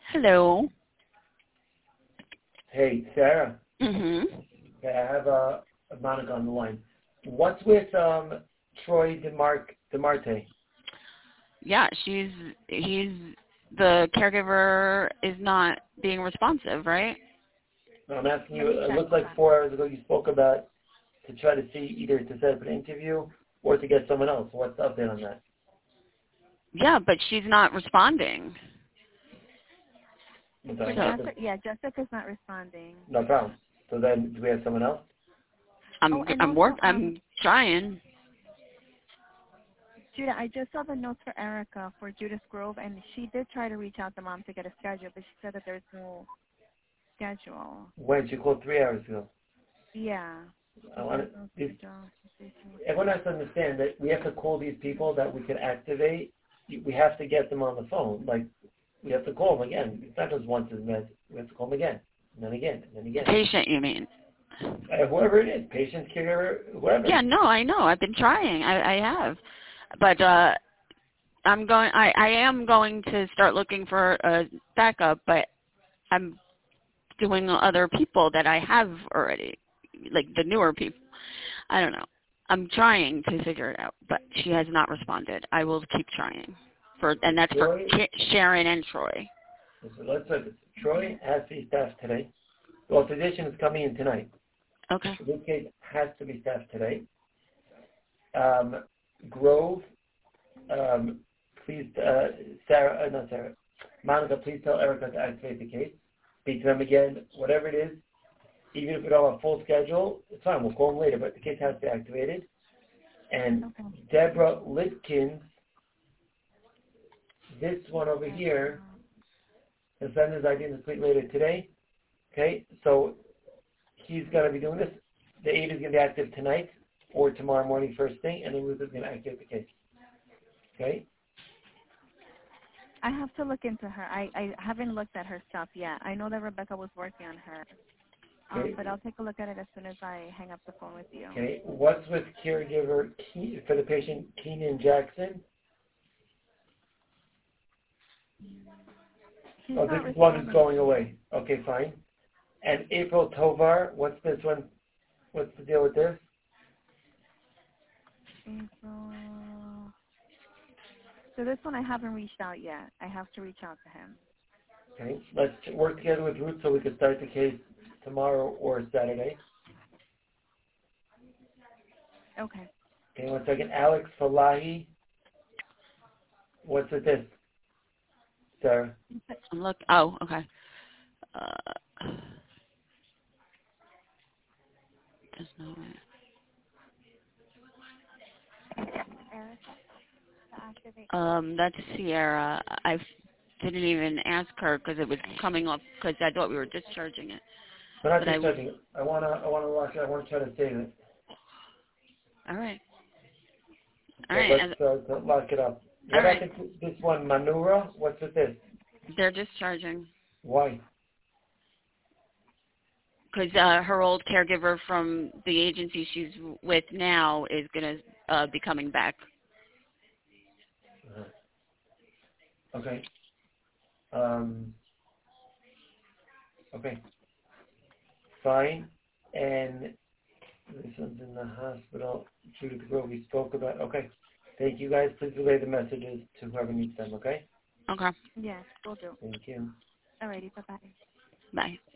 Hello. Hey, Sarah. Mhm. Okay, I have Monica on the line. What's with Troy DeMarte? Yeah, the caregiver is not being responsive, right? No, I'm asking Let you, me it check. looked Hold like on. 4 hours ago you spoke about to try to see either to set up an interview or to get someone else. What's the update on that? Yeah, but she's not responding. Okay, So Jessica's not responding. no problem. So then, do we have someone else? Oh, and also, I'm trying. Judah, I just saw the notes for Erica for Judith Grove, and she did try to reach out to mom to get a schedule, but she said that there's no schedule. When? She called 3 hours ago. Yeah. Everyone has to understand that we have to call these people that we can activate. We have to get them on the phone. Like, we have to call them again. It's not just once a minute. We have to call them again, and then again, and then again. Patient, you mean? Whoever it is, patient, caregiver, whoever. Yeah, no, I know. I've been trying. I have. But I am going to start looking for a backup, but I'm doing other people that I have already, like the newer people. I don't know. I'm trying to figure it out, but she has not responded. I will keep trying. And that's for Sharon and Troy. So let's look. Troy has to be staffed today. Well, physician is coming in tonight. Okay. In this case, has to be staffed today. Grove, please, Monica, please tell Erica to activate the case. Speak to them again, whatever it is. Even if we don't have a full schedule, it's fine. We'll call them later, but the case has to be activated. And Deborah Litkins, this one over here, the send his ID and complete later today. Okay, so he's going to be doing this. The aide is going to be active tonight or tomorrow morning first thing, and then Ruth is going to activate the case. Okay? I have to look into her. I haven't looked at her stuff yet. I know that Rebecca was working on her. Okay. But I'll take a look at it as soon as I hang up the phone with you. Okay. What's with caregiver for the patient Keenan Jackson? This one is going away. Okay, fine. And April Tovar, what's this one? What's the deal with this? April. So this one I haven't reached out yet. I have to reach out to him. Okay. Let's work together with Ruth so we can start the case tomorrow or Saturday. Okay. Okay, 1 second. Alex Falahi. What's with this, Sarah? Look. Oh, okay. That's not right. That's Sierra. I didn't even ask her because it was coming up because I thought we were discharging it. We're not discharging it. I wanna lock it. I wanna try to save it. All right. So All right. let's lock it up. What happened to this one, Manura? What's with this? They're discharging. Why? Because her old caregiver from the agency she's with now is going to be coming back. Okay. Okay. Fine. And this one's in the hospital. Judith Grove we spoke about. Okay. Thank you guys. Please relay the messages to whoever needs them, okay? Okay. Yes, we'll do. Thank you. Alrighty, bye-bye. Bye.